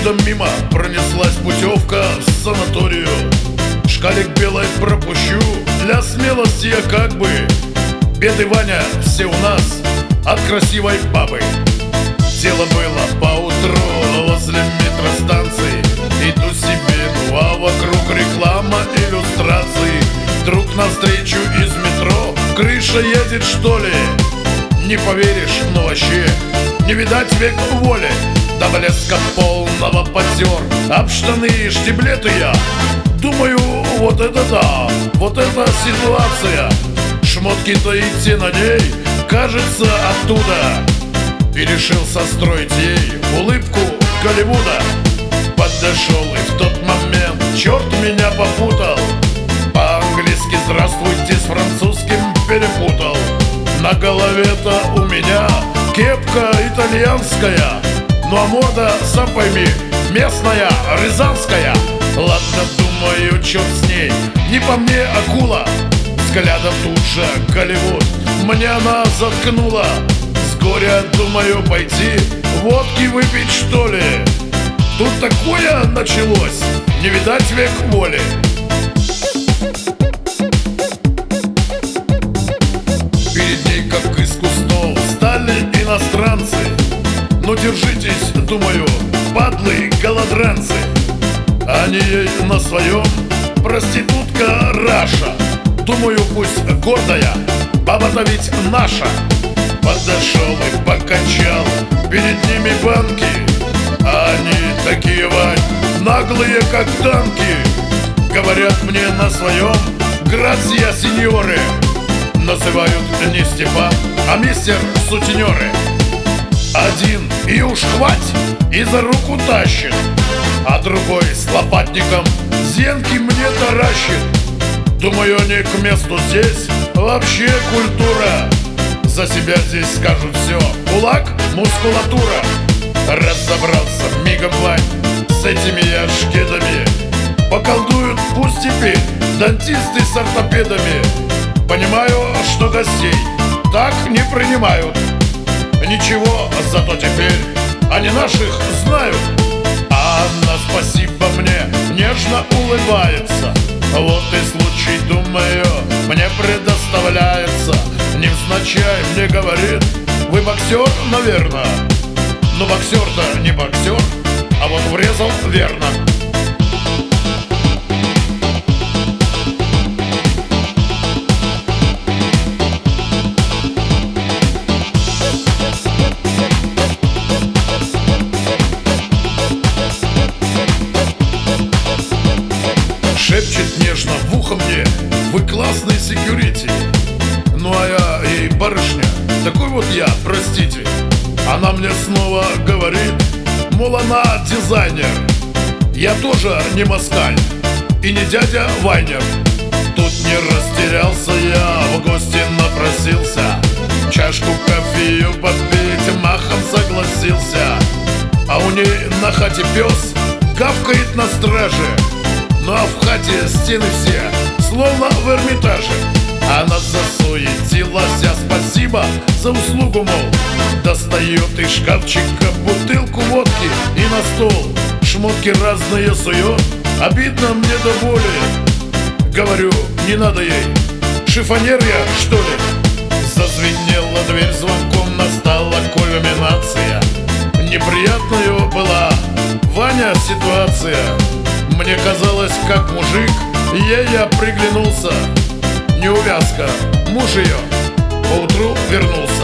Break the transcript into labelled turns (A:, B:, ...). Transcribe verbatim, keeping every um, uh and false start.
A: Чудом мимо пронеслась путевка в санаторию. Шкалик белой пропущу, для смелости я как бы. Беды, Ваня, все у нас от красивой бабы. Дело было поутру возле метростанции. Иду себе, ну а вокруг реклама, иллюстрации. Вдруг навстречу из метро крыша едет, что ли? Не поверишь, но вообще не видать век воли. До блеска полного потер об штаны и штиблеты я. Думаю, вот это да, вот это ситуация. Шмотки-то идти на ней, кажется, оттуда. И решил состроить ей улыбку Голливуда. Подошел и в тот момент черт меня попутал. По-английски «здравствуйте» с французским перепутал. На голове-то у меня кепка итальянская, ну а морда, сам пойми, местная, рязанская. Ладно, думаю, черт с ней, не по мне акула. Взглядом тут же Голливуд мне она заткнула. С горя думаю пойти водки выпить, что ли. Тут такое началось, не видать век воли. Перед ней, как из кустов, стали иностранцы. Ну держитесь, думаю, падлы голодранцы. Они ей на своем проститутка Раша. Думаю, пусть гордая, баба-то ведь наша. Подошел и покачал перед ними банки. Они такие, Вань, наглые, как танки. Говорят мне на своем «Грация, сеньоры». Называют не Степан, а мистер сутенеры. Один и уж хвать, и за руку тащит, а другой с лопатником зенки мне таращит. Думаю, они к месту здесь, вообще культура. За себя здесь скажут все, кулак, мускулатура. Разобрался мигом, Вань, с этими я шкедами. Поколдуют пусть теперь дантисты с ортопедами. Понимаю, что гостей так не принимают. Ничего, зато теперь они наших знают. А Анна, спасибо мне, нежно улыбается. Вот и случай, думаю, мне предоставляется. Невзначай мне говорит: вы боксер, наверное. Но боксер-то не боксер, а вот врезал верно. Шепчет нежно в ухо мне: вы классный секьюрити. Ну а я ей: барышня, такой вот я, простите. Она мне снова говорит, мол, она дизайнер. Я тоже не москаль и не дядя Вайнер. Тут не растерялся я, в гости напросился. Чашку кофею попить махом согласился. А у ней на хате пес гавкает на страже. Ну а в хате стены все словно в Эрмитаже. Она засуетилась, а спасибо за услугу, мол. Достает из шкафчика бутылку водки и на стол шмотки разные сует. Обидно мне до боли. Говорю, не надо ей, шифонер я, что ли? Зазвенела дверь звонком, настала кульминация. Неприятная была, Ваня, ситуация. Мне казалось, как мужик, ей я приглянулся. Неувязка, муж ее поутру вернулся.